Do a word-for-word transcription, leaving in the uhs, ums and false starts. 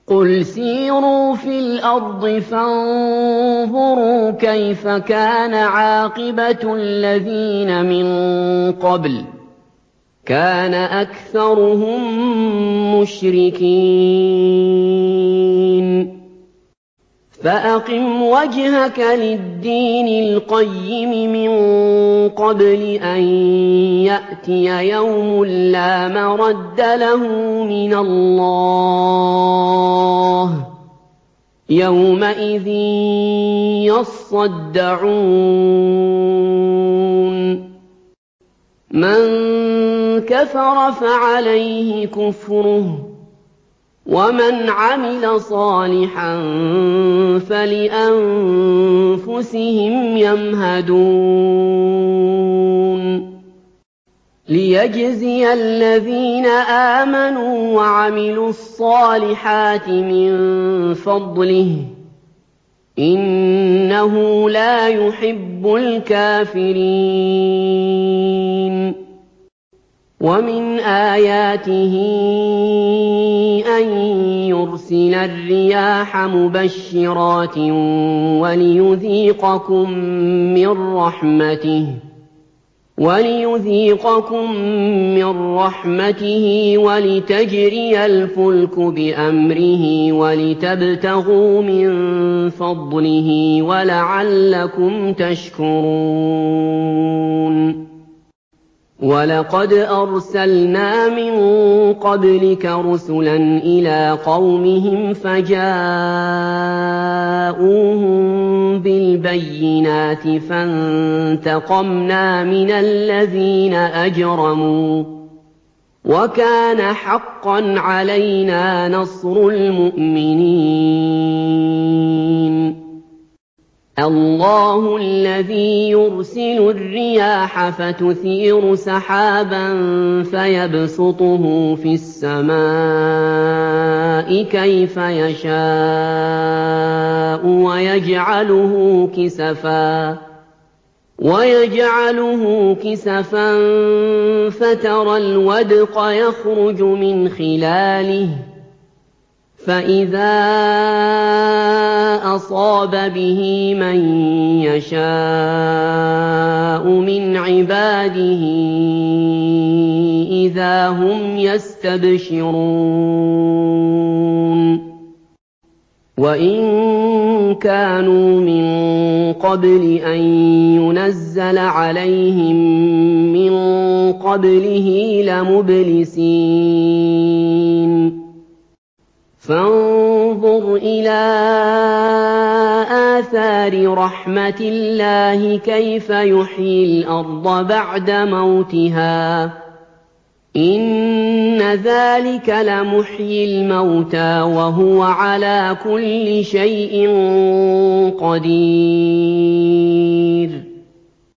قُلْ سِيرُوا فِي الْأَرْضِ فَانظُرُوا كَيْفَ كَانَ عَاقِبَةُ الَّذِينَ مِن قَبْلُ ۚ كَانَ أَكْثَرُهُم مُّشْرِكِينَ فَأَقِمْ وَجْهَكَ لِلدِّينِ الْقَيِّمِ مِن قَبْلِ أَن يَأْتِيَ يَوْمٌ لَّا مَرَدَّ لَهُ مِنَ اللَّهِ ۖ يَوْمَئِذٍ يَصَّدَّعُونَ مَن كَفَرَ فَعَلَيْهِ كُفْرُهُ ۖ وَمَنْ عَمِلَ صَالِحًا فَلِأَنفُسِهِمْ يَمْهَدُونَ لِيَجْزِيَ الَّذِينَ آمَنُوا وَعَمِلُوا الصَّالِحَاتِ مِن فَضْلِهِ ۚ إِنَّهُ لَا يُحِبُّ الْكَافِرِينَ وَمِنْ آيَاتِهِ أَن يُرْسِلَ الرِّيَاحَ مُبَشِّرَاتٍ وَلِيُذِيقَكُم مِّن رَّحْمَتِهِ وَلِيُذِيقَكُم مِّن رَّحْمَتِهِ وَلِتَجْرِيَ الْفُلْكُ بِأَمْرِهِ وَلِتَبْتَغُوا مِن فَضْلِهِ وَلَعَلَّكُمْ تَشْكُرُونَ وَلَقَدْ أَرْسَلْنَا مِن قَبْلِكَ رُسُلًا إِلَىٰ قَوْمِهِمْ فَجَاءُوهُم بِالْبَيِّنَاتِ فَانتَقَمْنَا مِنَ الَّذِينَ أَجْرَمُوا ۖ وَكَانَ حَقًّا عَلَيْنَا نَصْرُ الْمُؤْمِنِينَ اللَّهُ الَّذِي يُرْسِلُ الرِّيَاحَ فَتُثِيرُ سَحَابًا فَيَبْسُطُهُ فِي السَّمَاءِ كَيْفَ يَشَاءُ وَيَجْعَلُهُ كِسَفًا وَيَجْعَلُهُ كِسَفًا فَتَرَى الْوَدْقَ يَخْرُجُ مِنْ خِلَالِهِ فَإِذَا أَصَابَ بِهِ مَن يَشَاءُ مِنْ عِبَادِهِ إِذَا هُمْ يَسْتَبْشِرُونَ وَإِن كَانُوا مِن قَبْلِ أَن يُنَزَّلَ عَلَيْهِم مِّن قَبْلِهِ لَمُبْلِسِينَ فَانظُرْ إِلَىٰ آثَارِ رَحْمَتِ اللَّهِ كَيْفَ يُحْيِي الْأَرْضَ بَعْدَ مَوْتِهَا ۚ إِنَّ ذَٰلِكَ لَمُحْيِي الْمَوْتَىٰ وَهُوَ عَلَىٰ كُلِّ شَيْءٍ قَدِيرٌ